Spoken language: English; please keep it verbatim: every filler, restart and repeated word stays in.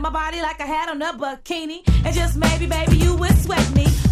my body like I had on a bikini. And just maybe, baby, you would sweat me.